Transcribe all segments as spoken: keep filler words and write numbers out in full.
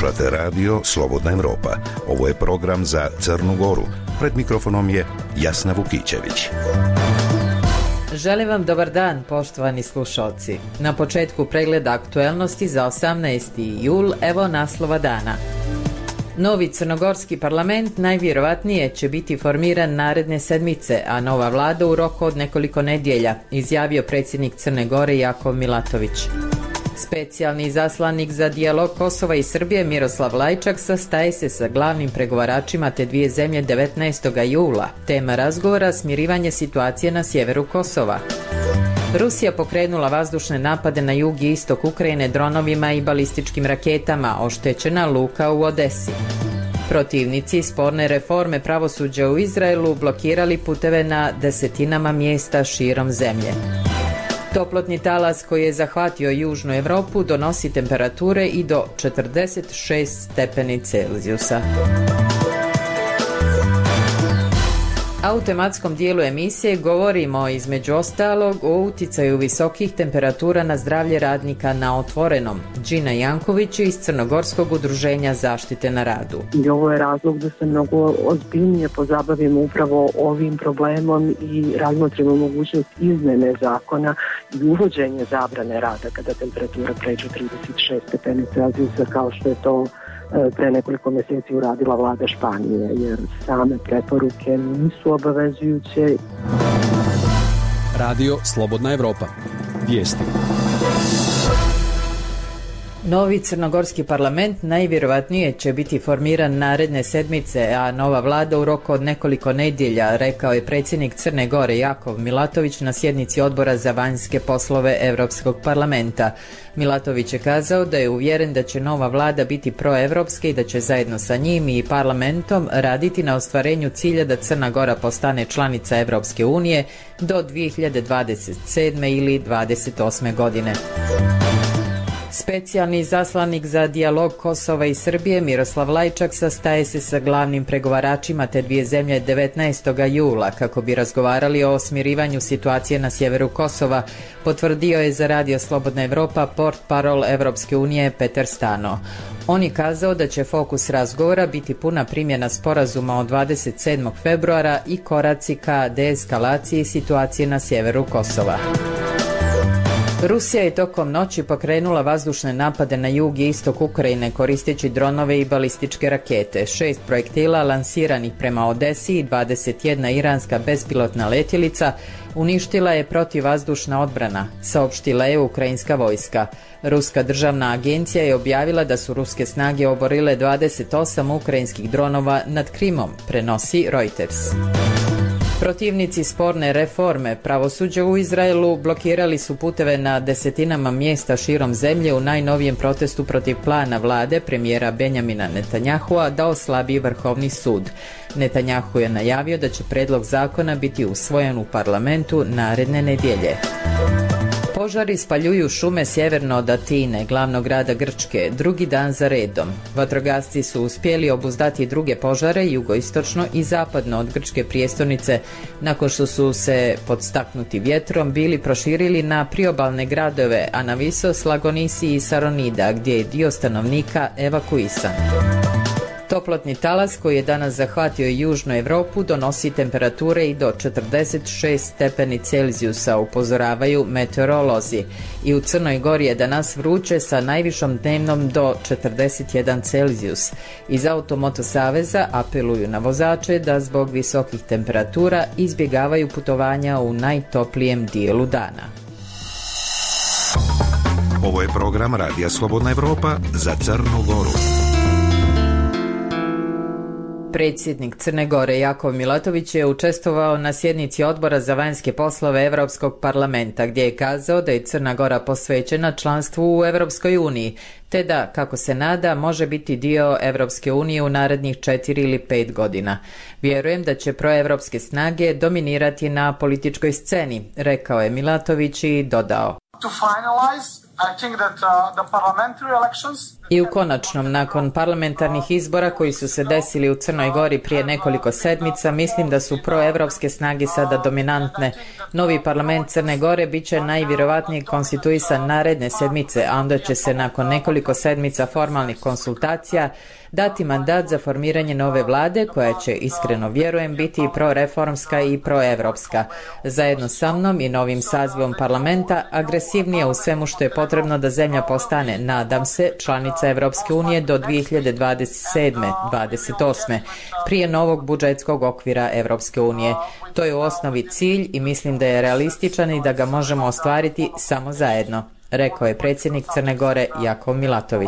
Slušate radio Slobodna Evropa. Ovo je program za Crnu Goru. Pred mikrofonom je Jasna Vukićević. Želim vam dobar dan, poštovani slušalci. Na početku pregleda aktuelnosti za osamnaesti jul, evo naslova dana. Novi crnogorski parlament najvjerovatnije će biti formiran naredne sedmice, a nova vlada u roku od nekoliko nedjelja, izjavio predsjednik Crne Gore Jakov Milatović. Specijalni izaslanik za dijalog Kosova i Srbije Miroslav Lajčak sastaje se sa glavnim pregovaračima te dvije zemlje devetnaestog jula. Tema razgovora smirivanje situacije na sjeveru Kosova. Rusija pokrenula vazdušne napade na jug i istok Ukrajine dronovima i balističkim raketama, oštećena luka u Odesi. Protivnici sporne reforme pravosuđa u Izraelu blokirali puteve na desetinama mjesta širom zemlje. Toplotni talas koji je zahvatio južnu Europu donosi temperature i do četrdeset šest stepeni Celzijusa. A u tematskom dijelu emisije govorimo između ostalog o utjecaju visokih temperatura na zdravlje radnika na otvorenom. Džina Janković iz Crnogorskog udruženja zaštite na radu. I ovo je razlog da se mnogo ozbiljnije pozabavimo upravo ovim problemom i razmotrimo mogućnost izmjene zakona i uvođenje zabrane rada kada temperatura pređe trideset šest stepeni Celzijusa, kao što je to pre nekoliko mjeseci uradila vlada Španije, jer same preporuke nisu obavezujuće. Radio Slobodna Evropa. Vijesti. Novi crnogorski parlament najvjerovatnije će biti formiran naredne sedmice, a nova vlada u roku od nekoliko nedjelja, rekao je predsjednik Crne Gore Jakov Milatović na sjednici Odbora za vanjske poslove Europskog parlamenta. Milatović je kazao da je uvjeren da će nova vlada biti proevropska i da će zajedno sa njim i parlamentom raditi na ostvarenju cilja da Crna Gora postane članica Europske unije do dvije hiljade dvadeset sedme ili dvadeset osme godine. Specijalni izaslanik za dijalog Kosova i Srbije Miroslav Lajčak sastaje se sa glavnim pregovaračima te dvije zemlje devetnaestog jula kako bi razgovarali o smirivanju situacije na sjeveru Kosova, potvrdio je za Radio Slobodna Evropa portparol Evropske unije Petar Stano. On je kazao da će fokus razgovora biti puna primjena sporazuma od dvadeset sedmog februara i koraci ka deeskalaciji situacije na sjeveru Kosova. Rusija je tokom noći pokrenula vazdušne napade na jug i istok Ukrajine koristeći dronove i balističke rakete. Šest projektila lansiranih prema Odesi i dvadeset jedna iranska bespilotna letjelica uništila je protivvazdušna odbrana, saopštila je ukrajinska vojska. Ruska državna agencija je objavila da su ruske snage oborile dvadeset osam ukrajinskih dronova nad Krimom, prenosi Reuters. Protivnici sporne reforme pravosuđa u Izraelu blokirali su puteve na desetinama mjesta širom zemlje u najnovijem protestu protiv plana vlade premijera Benjamina Netanjahua da oslabi Vrhovni sud. Netanjahu je najavio da će predlog zakona biti usvojen u parlamentu naredne nedjelje. Požari spaljuju šume sjeverno od Atine, glavnog grada Grčke, drugi dan za redom. Vatrogasci su uspjeli obuzdati druge požare jugoistočno i zapadno od grčke prijestolnice, nakon što su se podstaknuti vjetrom bili proširili na priobalne gradove Anavisos, Lagonisi i Saronida, gdje je dio stanovnika evakuisan. Toplotni talas koji je danas zahvatio južnu Europu donosi temperature i do četrdeset šest stepeni Celzijusa, upozoravaju meteorolozi. I u Crnoj Gori je danas vruće sa najvišom dnevnom do četrdeset jedan Celzijus. Iz Automoto saveza apeluju na vozače da zbog visokih temperatura izbjegavaju putovanja u najtoplijem dijelu dana. Ovo je program Radija Slobodna Evropa za Crnu Goru. Predsjednik Crne Gore Jakov Milatović je učestvovao na sjednici Odbora za vanjske poslove Europskog parlamenta, gdje je kazao da je Crna Gora posvećena članstvu u Europskoj uniji, te da, kako se nada, može biti dio Europske unije u narednih četiri ili pet godina. Vjerujem da će proevropske snage dominirati na političkoj sceni, rekao je Milatović i dodao. To finalize I u konačnom, nakon parlamentarnih izbora koji su se desili u Crnoj Gori prije nekoliko sedmica, mislim da su proevropske snage sada dominantne. Novi parlament Crne Gore bit će najvjerovatnije konstituisan naredne sedmice, a onda će se nakon nekoliko sedmica formalnih konsultacija dati mandat za formiranje nove vlade koja će, iskreno vjerujem, biti i proreformska i proevropska. Zajedno sa mnom i novim sazivom parlamenta agresivnije u svemu što je potrebno da zemlja postane, nadam se, članica Evropske unije do dvije hiljade dvadeset sedme dvadeset osme prije novog budžetskog okvira Evropske unije. To je u osnovi cilj i mislim da je realističan i da ga možemo ostvariti samo zajedno, rekao je predsjednik Crne Gore Jakov Milatović.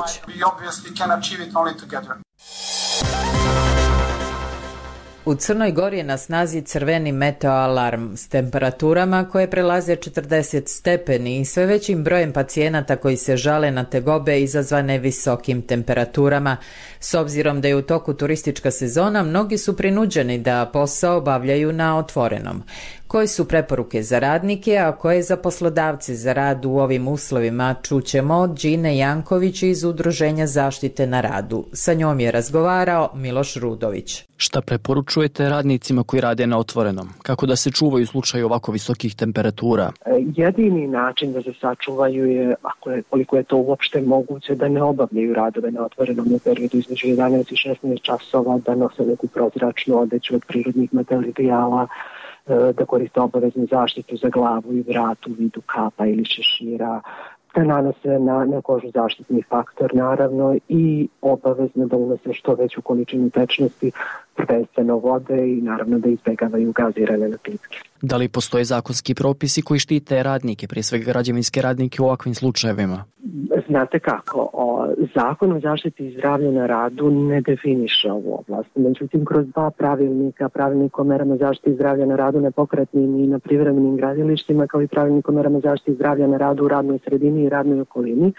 U Crnoj Gori je na snazi crveni meteoalarm s temperaturama koje prelaze četrdeset stepeni i sve većim brojem pacijenata koji se žale na tegobe izazvane visokim temperaturama. S obzirom da je u toku turistička sezona, mnogi su prinuđeni da posao obavljaju na otvorenom. Koje su preporuke za radnike, a koje za poslodavce za rad u ovim uslovima, čućemo od Đine Janković iz Udruženja zaštite na radu. Sa njom je razgovarao Miloš Rudović. Šta preporučujete radnicima koji rade na otvorenom? Kako da se čuvaju u slučaju ovako visokih temperatura? Jedini način da se sačuvaju je, ako je, koliko je to uopšte moguće, da ne obavljaju radove na otvorenom u periodu između jedanaest i šesnaest časova, da nose neku prozračnu odeću od prirodnih materijala, da koriste obaveznu zaštitu za glavu i vrat u vidu kapa ili šešira, da nanose na, na kožu zaštitni faktor naravno i obavezno da unose što veću količinu tečnosti, prvenstveno vode i naravno da izbjegavaju gazirane napitke. Da li postoje zakonski propisi koji štite radnike, prije svega građevinske radnike u ovakvim slučajevima? Znate kako, o, Zakon o zaštiti zdravlja na radu ne definiše ovu oblast. Međutim, kroz dva pravilnika, pravilnik o merama zaštiti zdravlja na radu nepokretnim i na privremenim gradilištima, kao i pravilnik o merama zaštiti zdravlja na radu u radnoj sredini i radnoj okolini,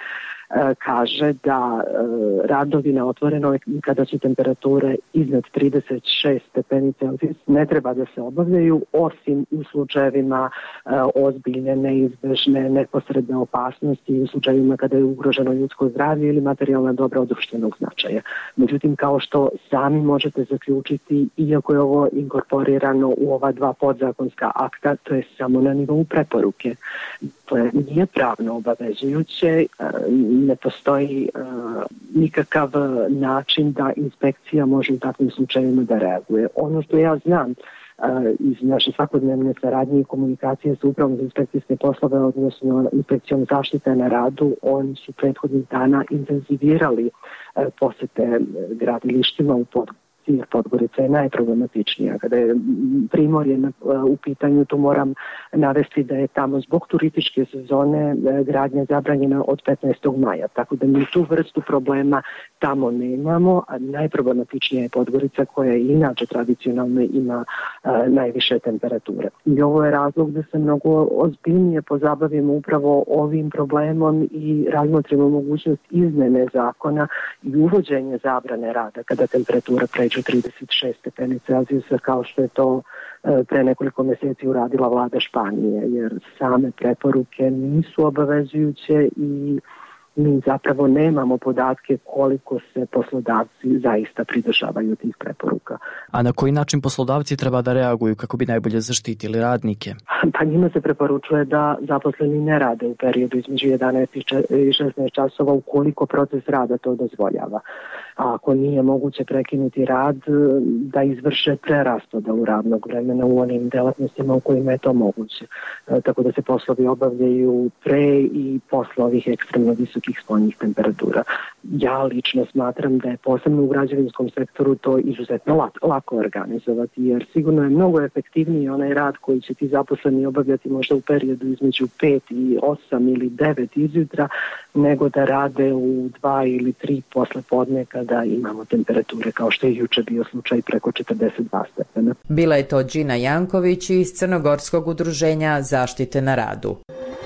kaže da radovi na otvorenoj kada su temperature iznad trideset šest stepeni Celzija ne treba da se obavljaju osim u slučajevima ozbiljne, neizbežne, neposredne opasnosti, u slučajevima kada je ugroženo ljudsko zdravlje ili materijalna dobra od društvenog značaja. Međutim, kao što sami možete zaključiti, iako je ovo inkorporirano u ova dva podzakonska akta, to je samo na nivou preporuke. To je, nije pravno obavezujuće, ne postoji uh, nikakav način da inspekcija može u takvim slučajevima da reaguje. Ono što ja znam uh, iz naše svakodnevne saradnje i komunikacije sa upravom za inspekcijske poslove, odnosno inspekcijom zaštite na radu, oni su prethodnih dana intenzivirali uh, posete gradilištima u Podgorici. Jer Podgorica je najproblematičnija. Kada je Primorje u pitanju, tu moram navesti da je tamo zbog turističke sezone gradnja zabranjena od petnaestog maja. Tako da mi tu vrstu problema tamo nemamo, a najproblematičnija je Podgorica koja inače tradicionalno ima a, najviše temperature. I ovo je razlog da se mnogo ozbiljnije pozabavimo upravo ovim problemom i razmotrimo mogućnost izmene zakona i uvođenje zabrane rada kada temperatura pređe trideset šest stepeni Celzijusa, kao što je to pre nekoliko mjeseci uradila vlada Španije, jer same preporuke nisu obavezujuće i mi zapravo nemamo podatke koliko se poslodavci zaista pridržavaju tih preporuka. A na koji način poslodavci treba da reaguju kako bi najbolje zaštitili radnike? Pa njima se preporučuje da zaposleni ne rade u periodu između jedanaest i šesnaest časova ukoliko proces rada to dozvoljava. A ako nije moguće prekinuti rad, da izvrše preraspodelu radnog vremena u onim delatnostima u kojima je to moguće. E, tako da se poslovi obavljaju pre i posle ovih ekstremno visokih spoljnih temperatura. Ja lično smatram da je posebno u građevinskom sektoru to izuzetno lako organizovati, jer sigurno je mnogo efektivniji onaj rad koji će ti zaposleni obavljati možda u periodu između pet i osam ili devet izjutra, nego da rade u dva ili tri posle podne kada imamo temperature kao što je juče bio slučaj preko četrdeset dva stepena. Bila je to Đina Janković iz Crnogorskog udruženja zaštite na radu.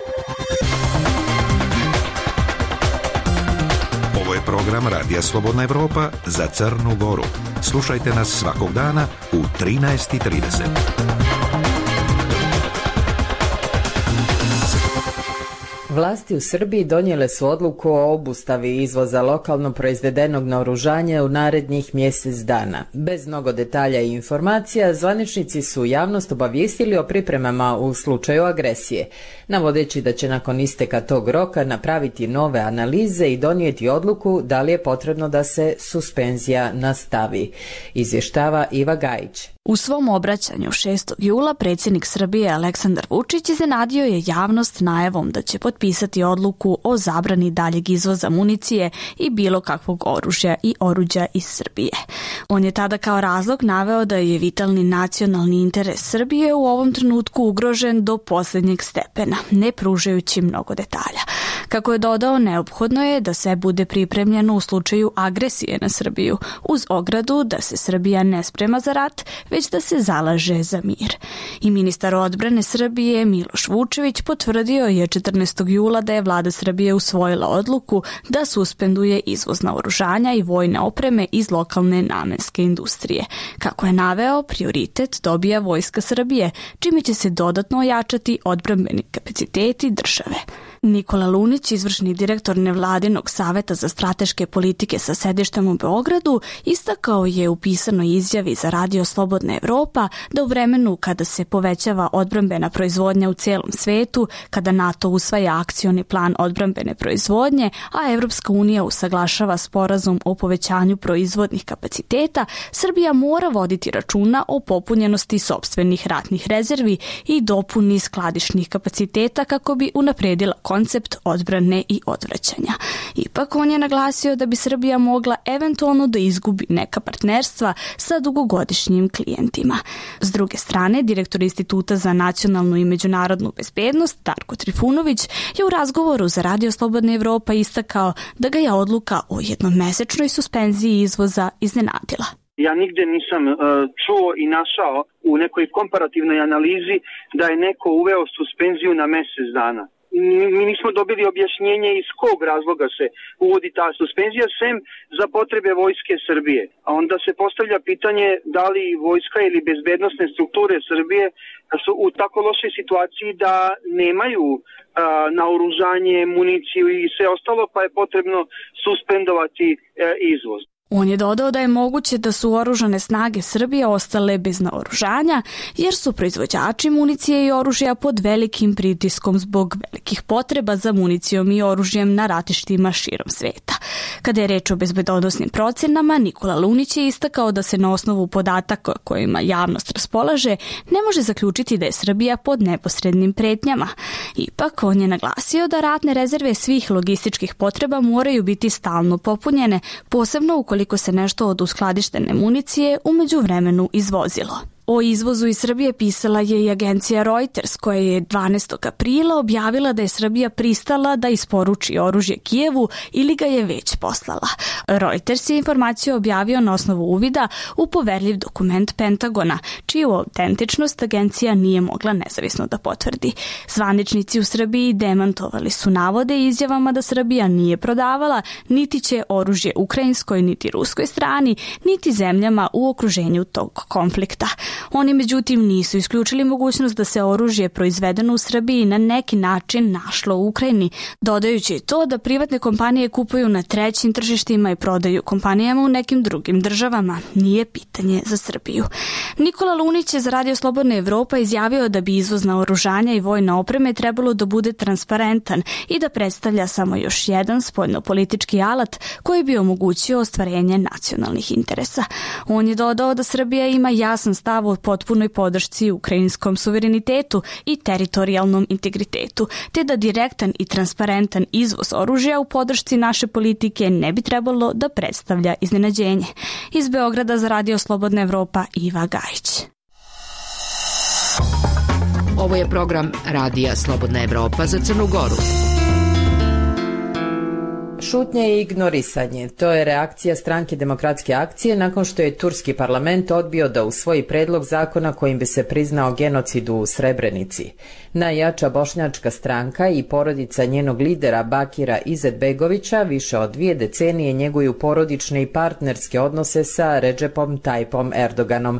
Ovo je program Radija Slobodna Evropa za Crnu Goru. Slušajte nas svakog dana u trinaest i trideset. Vlasti u Srbiji donijele su odluku o obustavi izvoza lokalno proizvedenog naoružanja u narednih mjesec dana. Bez mnogo detalja i informacija, zvaničnici su javnost obavijestili o pripremama u slučaju agresije, navodeći da će nakon isteka tog roka napraviti nove analize i donijeti odluku da li je potrebno da se suspenzija nastavi, izvještava Iva Gajić. U svom obraćanju šestog jula predsjednik Srbije Aleksandar Vučić iznenadio je javnost najavom da će potpisati odluku o zabrani daljeg izvoza municije i bilo kakvog oružja i oruđa iz Srbije. On je tada kao razlog naveo da je vitalni nacionalni interes Srbije u ovom trenutku ugrožen do posljednjeg stepena, ne pružajući mnogo detalja. Kako je dodao, neophodno je da sve bude pripremljeno u slučaju agresije na Srbiju, uz ogradu da se Srbija ne sprema za rat, već da se zalaže za mir. I ministar odbrane Srbije Miloš Vučević potvrdio je četrnaestog jula da je vlada Srbije usvojila odluku da suspenduje izvoz naoružanja i vojne opreme iz lokalne namenske industrije. Kako je naveo, prioritet dobija Vojska Srbije, čime će se dodatno ojačati odbrambeni kapaciteti države. Nikola Lunić, izvršni direktor nevladinog saveta za strateške politike sa sedištem u Beogradu, istakao je u pisanoj izjavi za Radio Slobodna Evropa da u vremenu kada se povećava odbrambena proizvodnja u cijelom svetu, kada NATO usvaja akcioni plan odbrambene proizvodnje, a Evropska unija usaglašava sporazum o povećanju proizvodnih kapaciteta, Srbija mora voditi računa o popunjenosti sopstvenih ratnih rezervi i dopuni skladišnih kapaciteta kako bi unapredila koncept odbrane i odvraćanja. Ipak on je naglasio da bi Srbija mogla eventualno da izgubi neka partnerstva sa dugogodišnjim klijentima. S druge strane, direktor Instituta za nacionalnu i međunarodnu bezbednost Darko Trifunović je u razgovoru za Radio Slobodna Evropa istakao da ga je odluka o jednomesečnoj suspenziji izvoza iznenadila. Ja nigde nisam uh, čuo i našao u nekoj komparativnoj analizi da je neko uveo suspenziju na mjesec dana. Mi nismo dobili objašnjenje iz kog razloga se uvodi ta suspenzija, sem za potrebe Vojske Srbije. A onda se postavlja pitanje da li vojska ili bezbednosne strukture Srbije su u tako lošoj situaciji da nemaju a, naoružanje, municiju i sve ostalo, pa je potrebno suspendovati a, izvoz. On je dodao da je moguće da su oružane snage Srbije ostale bez naoružanja, jer su proizvođači municije i oružja pod velikim pritiskom zbog velikih potreba za municijom i oružjem na ratištima širom sveta. Kada je reč o bezbednosnim procenama, Nikola Lunić je istakao da se na osnovu podataka kojima javnost raspolaže ne može zaključiti da je Srbija pod neposrednim pretnjama. Ipak, on je naglasio da ratne rezerve svih logističkih potreba moraju biti stalno popunjene, posebno ukoliko koliko se nešto od uskladištene municije u međuvremenu izvozilo. O izvozu iz Srbije pisala je i agencija Reuters, koja je dvanaestog aprila objavila da je Srbija pristala da isporuči oružje Kijevu ili ga je već poslala. Reuters je informaciju objavio na osnovu uvida u poverljiv dokument Pentagona, čiju autentičnost agencija nije mogla nezavisno da potvrdi. Zvaničnici u Srbiji demantovali su navode izjavama da Srbija nije prodavala, niti će oružje ukrajinskoj, niti ruskoj strani, niti zemljama u okruženju tog konflikta. Oni međutim nisu isključili mogućnost da se oružje proizvedeno u Srbiji na neki način našlo u Ukrajini, dodajući to da privatne kompanije kupuju na trećim tržištima i prodaju kompanijama u nekim drugim državama. Nije pitanje za Srbiju. Nikola Lunić je za Radio Slobodna Evropa izjavio da bi izvoz naoružanja i vojne opreme trebalo da bude transparentan i da predstavlja samo još jedan spoljnopolitički alat koji bi omogućio ostvarenje nacionalnih interesa. On je dodao da Srbija ima jasan stav o potpunoj podršci ukrajinskom suverenitetu i teritorijalnom integritetu, te da direktan i transparentan izvoz oružja u podršci naše politike ne bi trebalo da predstavlja iznenađenje. Iz Beograda za Radio Slobodna Evropa, Iva Gajić. Ovo je program Radija Slobodna Evropa za Crnu Goru. Šutnja i ignorisanje. To je reakcija Stranke demokratske akcije nakon što je turski parlament odbio da usvoji predlog zakona kojim bi se priznao genocid u Srebrenici. Najjača bošnjačka stranka i porodica njenog lidera Bakira Izetbegovića više od dvije decenije njeguju porodične i partnerske odnose sa Redžepom Tajpom Erdoganom,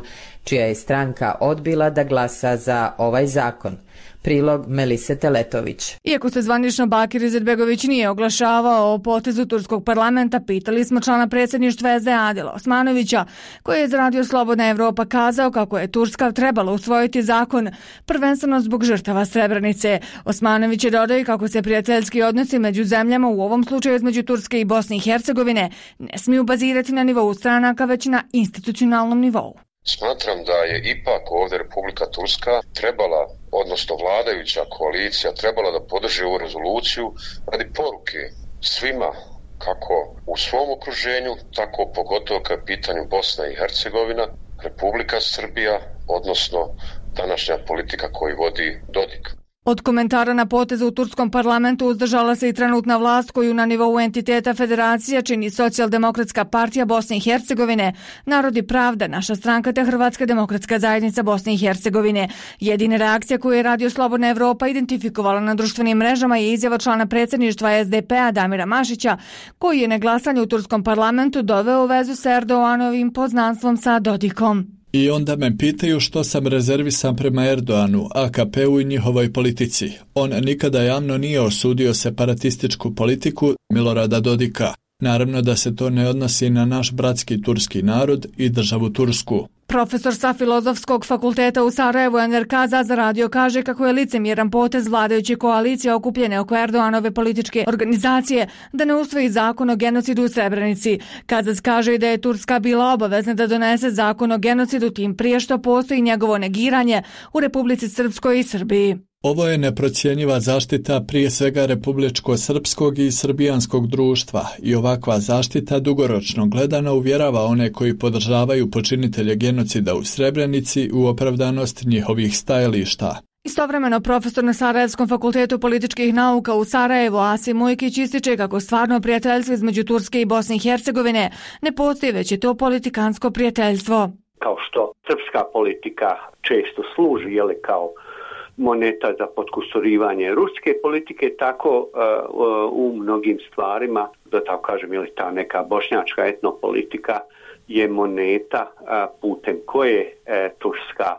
čija je stranka odbila da glasa za ovaj zakon. Prilog Melise Teletović. Iako se zvanično Bakir Izetbegović nije oglašavao o potezu turskog parlamenta, pitali smo člana predsjedništva S D A Adila Osmanovića, koji je za Radio Slobodna Evropa kazao kako je Turska trebala usvojiti zakon prvenstveno zbog žrtava Srebrenice. Osmanović je dodao kako se prijateljski odnosi među zemljama, u ovom slučaju između Turske i Bosne i Hercegovine, ne smiju bazirati na nivou stranaka, već na institucionalnom nivou. Smatram da je ipak ovdje Republika Turska trebala, odnosno vladajuća koalicija, trebala da podrži ovu rezoluciju radi poruke svima, kako u svom okruženju, tako pogotovo kad je pitanju Bosna i Hercegovina, Republika Srbija, odnosno današnja politika koju vodi Dodik. Od komentara na potezu u turskom parlamentu uzdržala se i trenutna vlast koju na nivou entiteta federacija čini Socijaldemokratska partija Bosne i Hercegovine, Narod i pravda, naša stranka te Hrvatska demokratska zajednica Bosne i Hercegovine. Jedina reakcija koju je Radio Slobodna Evropa identifikovala na društvenim mrežama je izjava člana predsjedništva S D P-a Damira Mašića, koji je na glasanje u turskom parlamentu doveo u vezu s Erdoganovim poznanstvom sa Dodikom. I onda me pitaju što sam rezervisan prema Erdoanu, A K P-u i njihovoj politici. On nikada javno nije osudio separatističku politiku Milorada Dodika. Naravno da se to ne odnosi na naš bratski turski narod i državu Tursku. Profesor sa Filozofskog fakulteta u Sarajevu Enver Kaza za radio kaže kako je licemjeran potez vladajuće koalicije okupljene oko Erdoganove političke organizacije da ne usvoji zakon o genocidu u Srebrenici. Kazas kaže da je Turska bila obavezna da donese zakon o genocidu, tim prije što postoji njegovo negiranje u Republici Srpskoj i Srbiji. Ovo je neprocjenjiva zaštita prije svega republičko-srpskog i srbijanskog društva i ovakva zaštita dugoročno gledano uvjerava one koji podržavaju počinitelje genocida u Srebrenici u opravdanost njihovih stajališta. Istovremeno profesor na Sarajevskom fakultetu političkih nauka u Sarajevu Asim Ujkić ističe kako stvarno prijateljstvo između Turske i Bosne i Hercegovine ne postoji, već je to politikansko prijateljstvo. Kao što srpska politika često služi, jeli, kao moneta za potkusurivanje ruske politike, tako uh, u mnogim stvarima, da tako kažem, ili ta neka bošnjačka etnopolitika je moneta uh, putem koje uh, Turska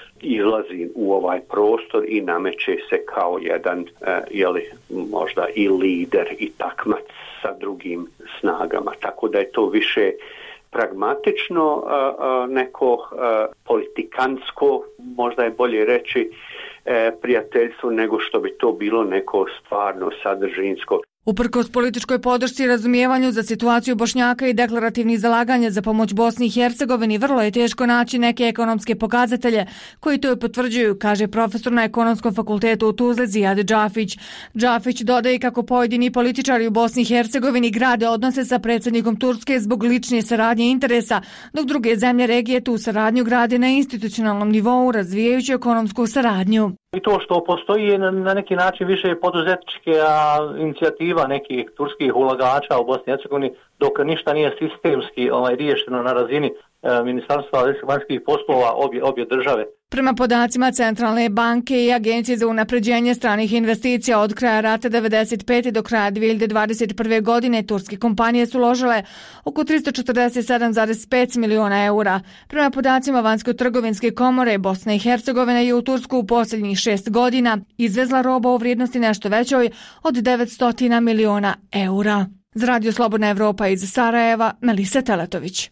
izlazi u ovaj prostor i nameće se kao jedan, uh, jeli, možda i lider i takmac sa drugim snagama. Tako da je to više pragmatično, uh, uh, neko uh, politikansko, možda je bolje reći, prijateljstvo nego što bi to bilo neko stvarno sadržinsko. Uprkos političkoj podršci i razumijevanju za situaciju Bošnjaka i deklarativnih zalaganja za pomoć Bosni i Hercegovini, vrlo je teško naći neke ekonomske pokazatelje koji to potvrđuju, kaže profesor na Ekonomskom fakultetu u Tuzli Zijad Džafić. Džafić dodaje kako pojedini političari u Bosni i Hercegovini grade odnose sa predsjednikom Turske zbog lične saradnje i interesa, dok druge zemlje regije tu saradnju grade na institucionalnom nivou razvijajući ekonomsku saradnju. I to što postoji na, na neki način više poduzetničke inicijativa nekih turskih ulagača u Bosni i Hercegovini, dok ništa nije sistemski ovaj, riješeno na razini e, Ministarstva vanjskih poslova obje, obje države. Prema podacima Centralne banke i Agencije za unapređenje stranih investicija od kraja rata devedeset pete do kraja dvije hiljade dvadeset prve. godine turske kompanije su uložile oko tristo četrdeset sedam zarez pet miliona eura. Prema podacima Vanjsko-trgovinske komore, Bosna i Hercegovina je u Tursku u posljednjih šest godina izvezla roba u vrijednosti nešto većoj od devetsto miliona eura. Za Radio Slobodna Evropa iz Sarajeva, Melisa Teletović.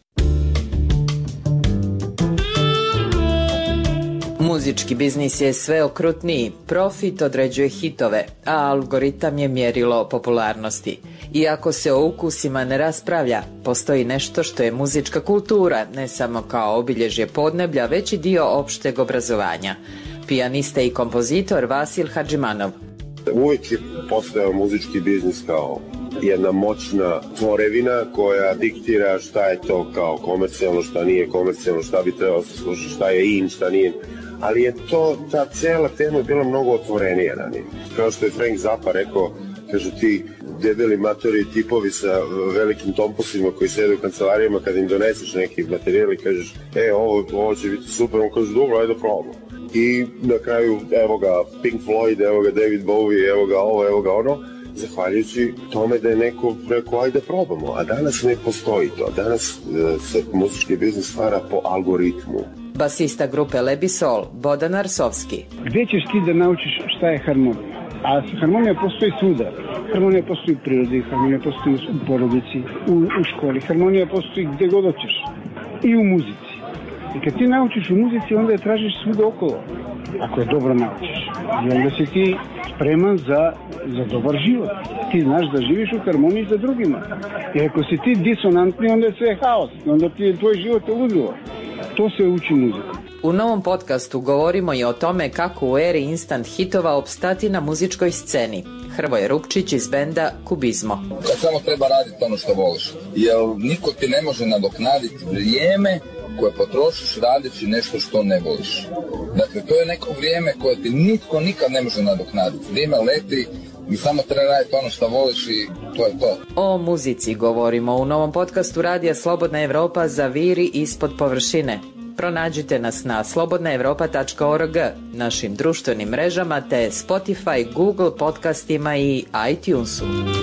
Muzički biznis je sve okrutniji, profit određuje hitove, a algoritam je mjerilo popularnosti. Iako se o ukusima ne raspravlja, postoji nešto što je muzička kultura, ne samo kao obilježje podneblja, već i dio opšteg obrazovanja. Pijanista i kompozitor Vasil Hadžimanov. Uvijek je postojao muzički biznis kao jedna moćna tvorevina koja diktira šta je to kao komercijalno, šta nije komercijalno, šta bi trebalo se slušati, šta je in, šta nije. Ali je to, ta cijela tema je bila mnogo otvorenija ranije. Kao što je Frank Zappa rekao, kažu ti debeli matori tipovi sa velikim tompusima koji sede u kancelarijama, kad im doneseš neki materijal i kažeš, e, ovo, ovo će biti super, on kaže, dobro, ajde probamo. I na kraju, evo ga Pink Floyd, evo ga David Bowie, evo ga ovo, evo ga ono, zahvaljujući tome da je neko rekao, ajde probamo. A danas ne postoji to. Danas se muzički biznis stvara po algoritmu. Basista grupe Lebisol, Bodan Arsovski. Gdje ćeš ti da naučiš šta je harmonija? A harmonija postoji svuda. Harmonija postoji u prirodi, harmonija postoji u porodici, u, u školi. Harmonija postoji gdje god hoćeš. I u muzici. I kad ti naučiš u muzici, onda je tražiš svuda okolo. Ako je dobro naučiš. I onda si ti spreman za, za dobar život. Ti znaš da živiš u harmoniji za drugima. Jer ako si ti disonantni, onda je sve haos. Onda ti je tvoj život ludilo. To se uči muzikom. U novom podcastu govorimo i o tome kako u eri instant hitova opstati na muzičkoj sceni. Hrvoje Rupčić iz benda Kubizmo. Kad samo treba raditi ono što voliš. Jer niko ti ne može nadoknaditi vrijeme koje potrošiš radeći nešto što ne voliš. Dakle, to je neko vrijeme koje ti nitko nikad ne može nadoknaditi. Vrijeme leti i samo treba raditi ono što voliš i to je to. O muzici govorimo u novom podcastu Radija Slobodna Evropa Zaviri ispod površine. Pronađite nas na slobodna evropa tačka org, našim društvenim mrežama te Spotify, Google podcastima i iTunesu.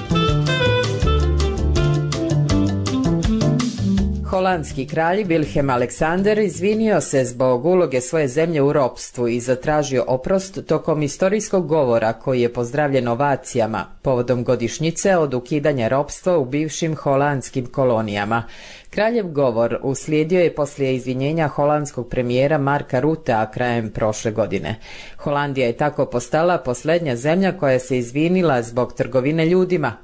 Holandski kralj Wilhelm Alexander izvinio se zbog uloge svoje zemlje u ropstvu i zatražio oprost tokom istorijskog govora koji je pozdravljen ovacijama povodom godišnjice od ukidanja ropstva u bivšim holandskim kolonijama. Kraljev govor uslijedio je poslije izvinjenja holandskog premijera Marka Rutea krajem prošle godine. Holandija je tako postala posljednja zemlja koja se izvinila zbog trgovine ljudima.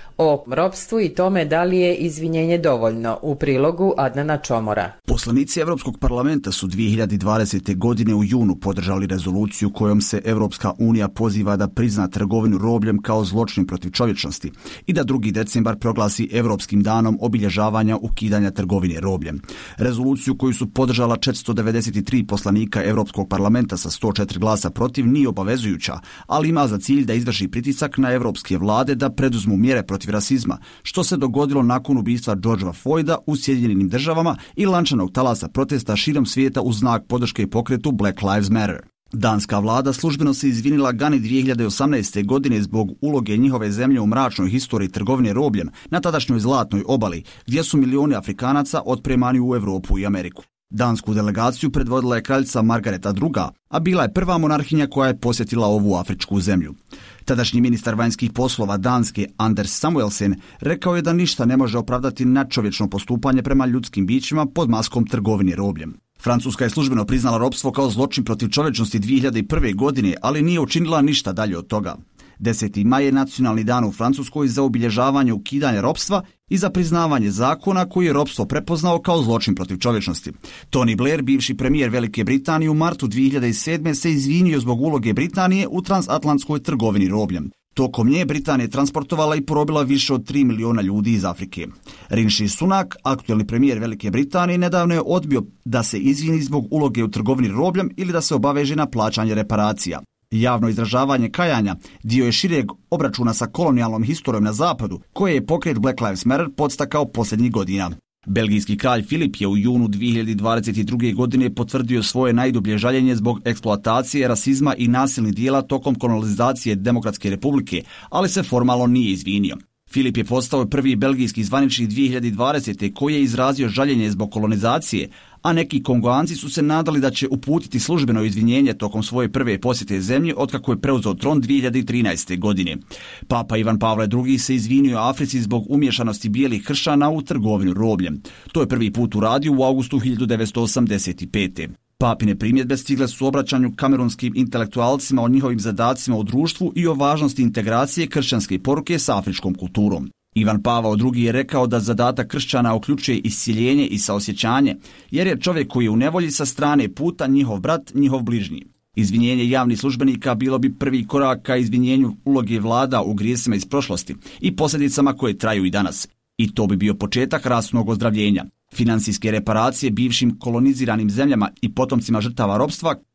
O ropstvu i tome da li je izvinjenje dovoljno u prilogu Adnana Čomora. Poslanici Evropskog parlamenta su dvije hiljade dvadesete. godine u junu podržali rezoluciju kojom se Evropska unija poziva da prizna trgovinu robljem kao zločin protiv čovječnosti i da drugi decembar proglasi Evropskim danom obilježavanja ukidanja trgovine robljem. Rezoluciju koju su podržala četiristo devedeset tri poslanika Evropskog parlamenta sa sto četiri glasa protiv nije obavezujuća, ali ima za cilj da izvrši pritisak na evropske vlade da preduzmu mjere protiv rasizma, što se dogodilo nakon ubistva Georgea Floyda u Sjedinjenim državama i lančanog talasa protesta širom svijeta u znak podrške pokretu Black Lives Matter. Danska vlada službeno se izvinila Gani dvije hiljade osamnaeste. godine zbog uloge njihove zemlje u mračnoj historiji trgovine robljem na tadašnjoj zlatnoj obali, gdje su milioni Afrikanaca otpremani u Europu i Ameriku. Dansku delegaciju predvodila je kraljica Margareta druga, a bila je prva monarhinja koja je posjetila ovu afričku zemlju. Tadašnji ministar vanjskih poslova Danske Anders Samuelsen rekao je da ništa ne može opravdati nadčovječno postupanje prema ljudskim bićima pod maskom trgovine robljem. Francuska je službeno priznala ropstvo kao zločin protiv čovječnosti dvije hiljade prve. godine, ali nije učinila ništa dalje od toga. deseti maj je nacionalni dan u Francuskoj za obilježavanje ukidanja ropstva i za priznavanje zakona koji je ropstvo prepoznao kao zločin protiv čovječnosti. Tony Blair, bivši premijer Velike Britanije, u martu dvije hiljade sedme. se izvinio zbog uloge Britanije u transatlantskoj trgovini robljem. Tokom nje Britanija je transportovala i porobila više od tri miliona ljudi iz Afrike. Rishi Sunak, aktuelni premijer Velike Britanije, nedavno je odbio da se izvini zbog uloge u trgovini robljem ili da se obaveže na plaćanje reparacija. Javno izražavanje kajanja dio je šireg obračuna sa kolonijalnom historijom na zapadu, koje je pokret Black Lives Matter podstakao posljednjih godina. Belgijski kralj Filip je u junu dvije hiljade dvadeset druge. godine potvrdio svoje najdublje žaljenje zbog eksploatacije, rasizma i nasilnih dijela tokom kolonizacije Demokratske republike, ali se formalno nije izvinio. Filip je postao prvi belgijski zvaničnik dvije hiljade dvadesete. koji je izrazio žaljenje zbog kolonizacije, a neki Kongoanci su se nadali da će uputiti službeno izvinjenje tokom svoje prve posjete zemlji otkako je preuzeo tron dvije hiljade trinaeste. godine. Papa Ivan Pavle drugi. se izvinio Africi zbog umješanosti bijelih kršćana u trgovinu robljem. To je prvi put uradio u avgustu hiljadu devetsto osamdeset pete. Papine primjedbe stigle su u obraćanju kamerunskim intelektualcima o njihovim zadacima u društvu i o važnosti integracije kršćanske poruke s afričkom kulturom. Ivan Pavao drugi. je rekao da zadatak kršćana uključuje iscjeljenje i saosjećanje, jer je čovjek koji je u nevolji sa strane puta njihov brat, njihov bližnji. Izvinjenje javnih službenika bilo bi prvi korak ka izvinjenju uloge vlada u grijesima iz prošlosti i posljedicama koje traju i danas. I to bi bio početak rasnog ozdravljenja. Financijske reparacije bivšim koloniziranim zemljama i potomcima žrtava ropstva,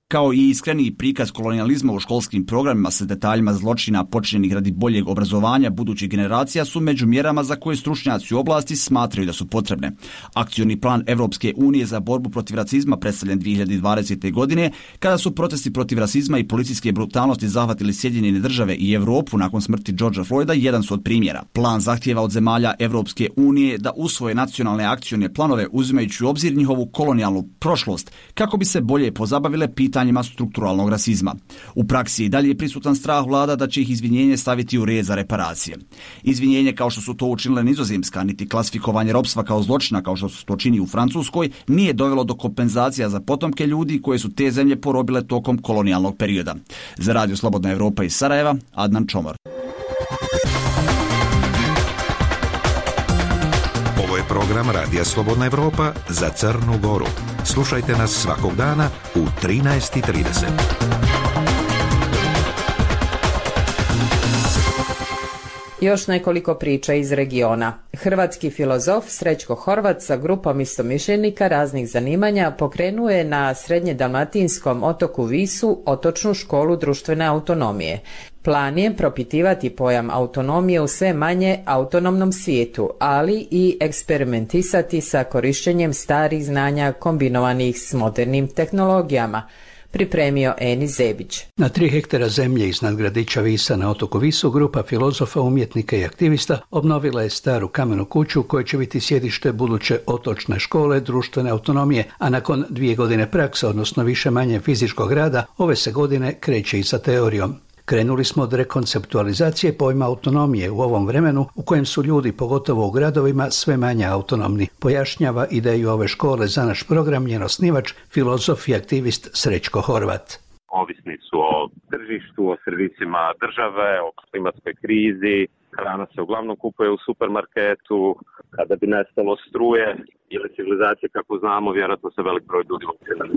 kao i iskreniji prikaz kolonijalizma u školskim programima sa detaljima zločina počinjenih radi boljeg obrazovanja budućih generacija su među mjerama za koje stručnjaci u oblasti smatraju da su potrebne. Akcioni plan Evropske unije za borbu protiv rasizma predstavljen dvije hiljade dvadesete. godine, kada su protesti protiv rasizma i policijske brutalnosti zahvatili Sjedinjene države i Europu nakon smrti Georgea Floyda, jedan su od primjera. Plan zahtijeva od zemalja Evropske unije da usvoje nacionalne akcione planove uzimajući u obzir njihovu kolonijalnu prošlost kako bi se bolje pozabavile pitanjima strukturalnog rasizma. U praksi i dalje je prisutan strah vlada da će ih izvinjenje staviti u red za reparacije. Izvinjenje kao što su to učinile Nizozemska, niti klasifikovanje ropstva kao zločina kao što se to čini u Francuskoj, nije dovelo do kompenzacija za potomke ljudi koje su te zemlje porobile tokom kolonijalnog perioda. Za Radio Slobodna Evropa iz Sarajeva, Adnan Čomor. Ovo je program Radija Slobodna Evropa za Crnu Goru. Slušajte nas svakog dana u trinaest i trideset. Još nekoliko priča iz regiona. Hrvatski filozof Srećko Horvat sa grupom istomišljenika raznih zanimanja pokrenuo je na srednje-dalmatinskom otoku Visu otočnu školu društvene autonomije. Plan je propitivati pojam autonomije u sve manje autonomnom svijetu, ali i eksperimentisati sa korištenjem starih znanja kombinovanih s modernim tehnologijama. Pripremio Eni Zebić. Na tri hektara zemlje iznad gradića Visa na otoku Visu grupa filozofa, umjetnika i aktivista obnovila je staru kamenu kuću koja će biti sjedište buduće otočne škole društvene autonomije, a nakon dvije godine praksa, odnosno više manje fizičkog rada, ove se godine kreće i sa teorijom. Krenuli smo od rekonceptualizacije pojma autonomije u ovom vremenu u kojem su ljudi, pogotovo u gradovima, sve manje autonomni, pojašnjava ideju ove škole za naš program njen osnivač, filozof i aktivist Srećko Horvat. Ovisni su o tržištu, o servisima države, o klimatskoj krizi, hrana se uglavnom kupuje u supermarketu, kada bi nestalo struje ili civilizacije kako znamo, vjerojatno se velik broj ljudi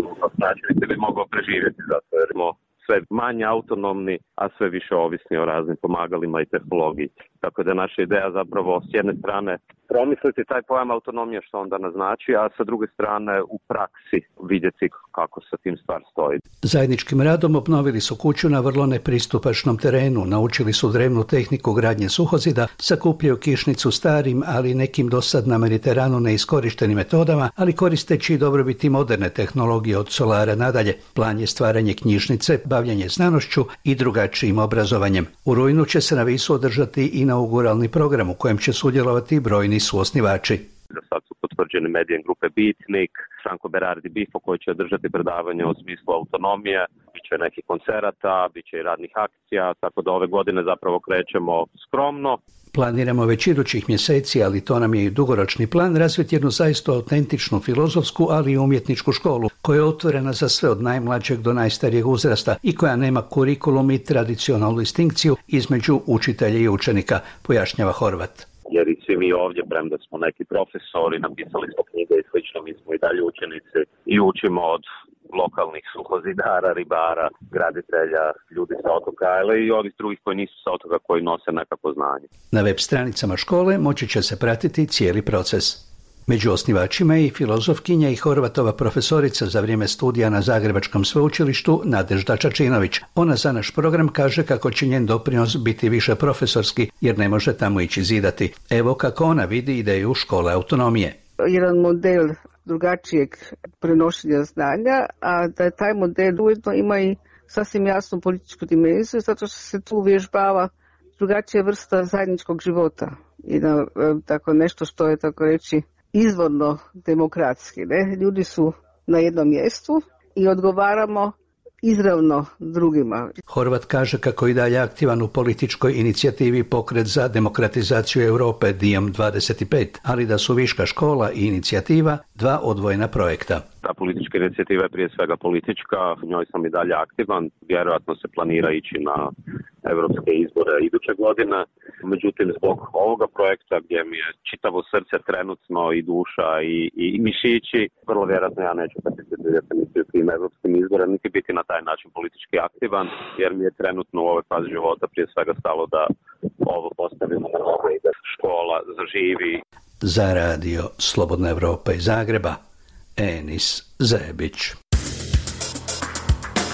ne bi mogao preživjeti, zato jer smo sve manje autonomni, a sve više ovisni o raznim pomagalima i tehnologiji. Tako da je naša ideja zapravo s jedne strane promisliti taj pojam autonomije što onda naznači, a sa druge strane u praksi vidjeti kako sa tim stvar stoji. Zajedničkim radom obnovili su kuću na vrlo nepristupačnom terenu, naučili su drevnu tehniku gradnje suhozida, sakupljaju kišnicu starim, ali nekim dosad na Mediteranu neiskorištenim metodama, ali koristeći dobrobiti moderne tehnologije od solara nadalje. Plan je stvaranje knjižnice, bavljanje znanošću i drugačijim obrazovanjem. U rujnu će se na Visu održati inauguralni program u kojem će sudjelovati brojni suosnivači. Za sad su potvrđeni medijem grupe Bitnik, Franco Berardi Bifo koji će održati predavanje o smislu autonomije, bit će nekih koncerata, bit će i radnih akcija, tako da ove godine zapravo krećemo skromno. Planiramo već idućih mjeseci, ali to nam je i dugoročni plan, razviti jednu zaista autentičnu filozofsku, ali i umjetničku školu, koja je otvorena za sve od najmlađeg do najstarijeg uzrasta i koja nema kurikulum i tradicionalnu distinkciju između učitelja i učenika, pojašnjava Horvat. Jer i svi mi ovdje, premda smo neki profesori, napisali smo knjige i slično, mi smo i dalje učenici i učimo od lokalnih suhozidara, ribara, graditelja, ljudi sa otoka, ali i ovih drugih koji nisu sa otoka, koji nose nekako znanje. Na web stranicama škole moći će se pratiti cijeli proces. Među osnivačima je i filozofkinja i Horvatova profesorica za vrijeme studija na Zagrebačkom sveučilištu Nadežda Čačinović. Ona za naš program kaže kako će njen doprinos biti više profesorski jer ne može tamo ići zidati. Evo kako ona vidi ideju škole autonomije. Jedan model drugačijeg prenošenja znanja, a da je taj model ujedno ima i sasvim jasnu političku dimenziju, zato što se tu uvježbava drugačija vrsta zajedničkog života i na, tako nešto što je, tako reći, izvorno demokratski. Ne? Ljudi su na jednom mjestu i odgovaramo izravno drugima. Horvat kaže kako i dalje aktivan u političkoj inicijativi Pokret za demokratizaciju Europe D I E M dvadeset pet, ali da su viška škola i inicijativa dva odvojena projekta. Ta politička inicijativa je prije svega politička, u njoj sam i dalje aktivan, vjerojatno se planira ići na europske izbore iduće godine. Međutim, zbog ovoga projekta gdje mi je čitavo srce trenutno i duša i, i mišići, vrlo vjerojatno ja neću participirati niti u tim europskim izborima, niti biti na taj način politički aktivan, jer mi je trenutno u ovoj fazi života prije svega stalo da ovo postavimo na noge i da škola zaživi. Za Radio Slobodna Evropa iz Zagreba, Enis Zebić.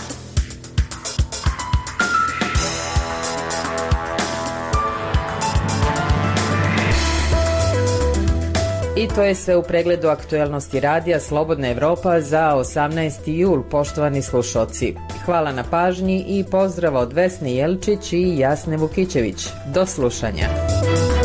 To je sve u pregledu aktuelnosti radija Slobodna Evropa za osamnaesti jul, poštovani slušoci. Hvala na pažnji i pozdrav od Vesne Jelčić i Jasne Vukićević. Do slušanja.